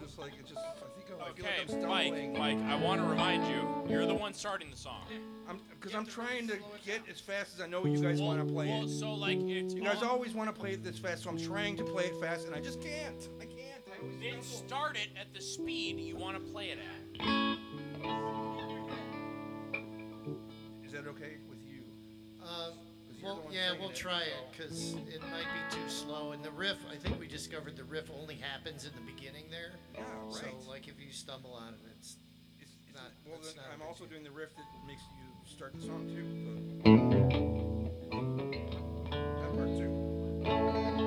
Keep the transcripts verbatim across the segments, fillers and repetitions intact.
just like it just. I think I, I feel Okay, like I'm Mike, stumbling. Mike, I want to remind you, you're the one starting the song. I'm because I'm trying to get as fast as I know you guys Well, want to play well, it. so like it's You guys on- always want to play it this fast, so I'm trying to play it fast, and I just can't. I can't. I always Then stumble. start it at the speed you want to play it at. Is that okay with you? Um, 'Cause you're well, the one yeah, saying we'll it, try it so- because it might be too slow. And the riff, I think we discovered the riff only happens in the beginning there. Yeah, right. So, like, if you stumble on it, it's It's, it's not- well, it's then not a I'm big also deal. doing the riff that makes you start the song too. The, that part too.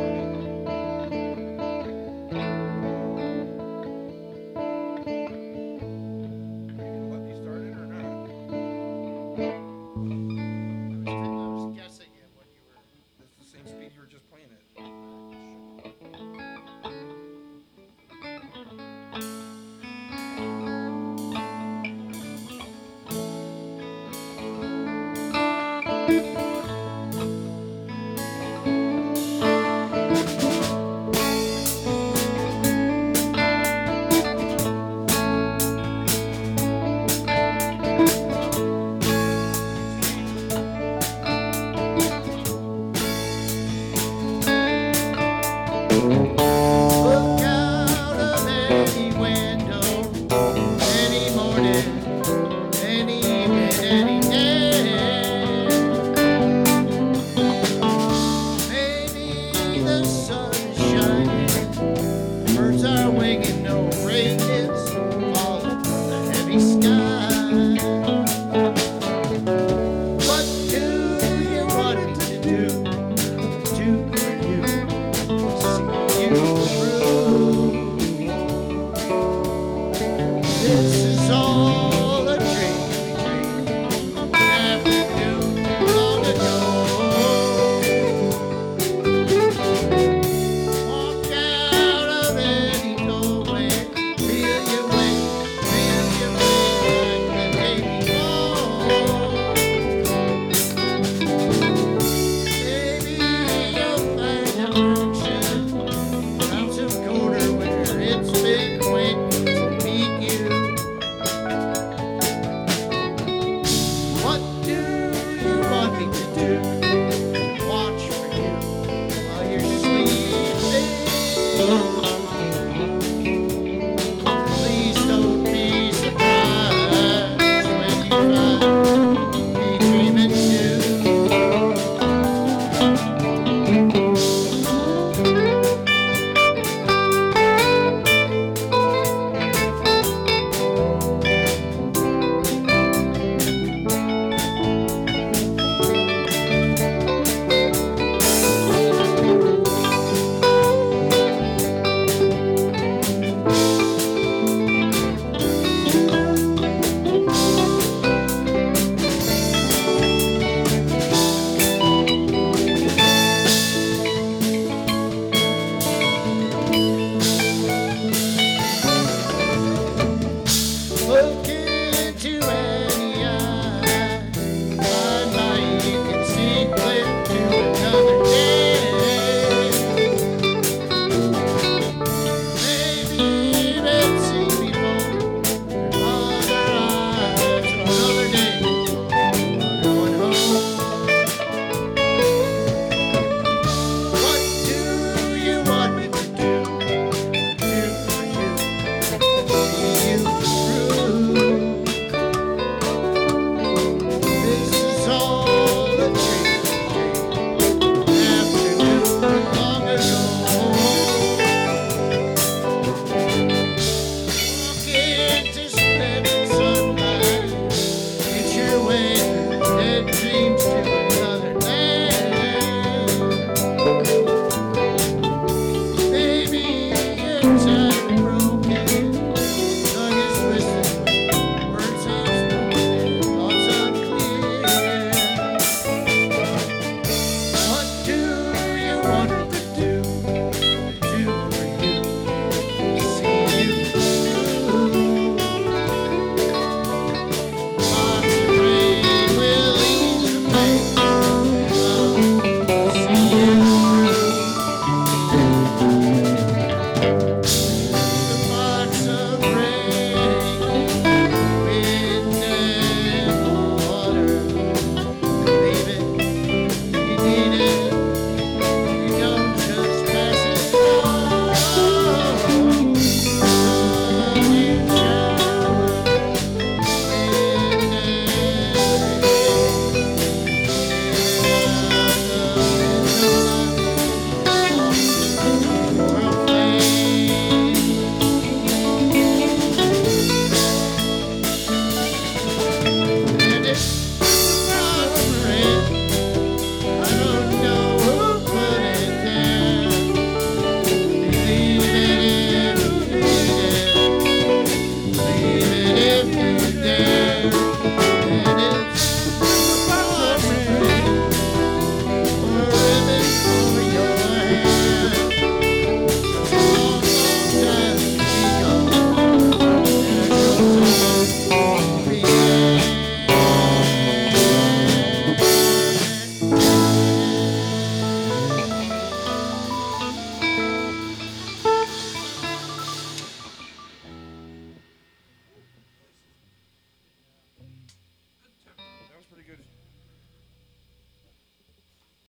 Are you gonna let me start it or not? I was, I was guessing at what you were. That's the same speed you were just playing it. Look out of any window, any morning, any evening, any day. Maybe the sun is shining